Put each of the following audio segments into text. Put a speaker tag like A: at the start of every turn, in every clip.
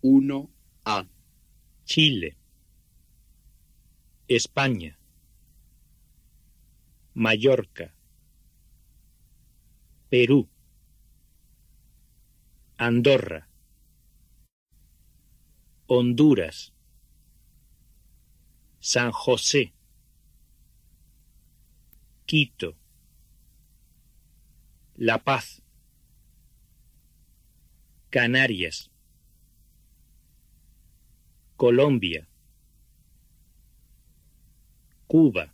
A: 1A.
B: Chile, España, Mallorca, Perú, Andorra, Honduras, San José, Quito, La Paz, Canarias, Colombia, Cuba,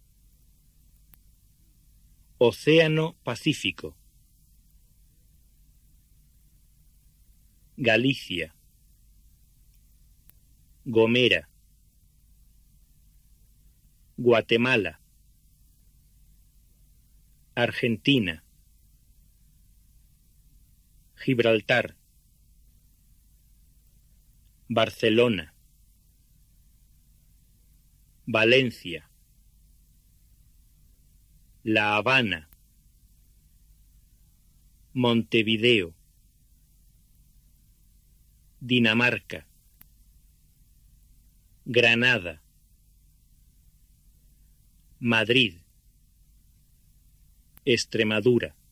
B: Océano Pacífico, Galicia, Gomera, Guatemala, Argentina, Gibraltar, Barcelona, Valencia, La Habana, Montevideo, Dinamarca, Granada, Madrid, Extremadura.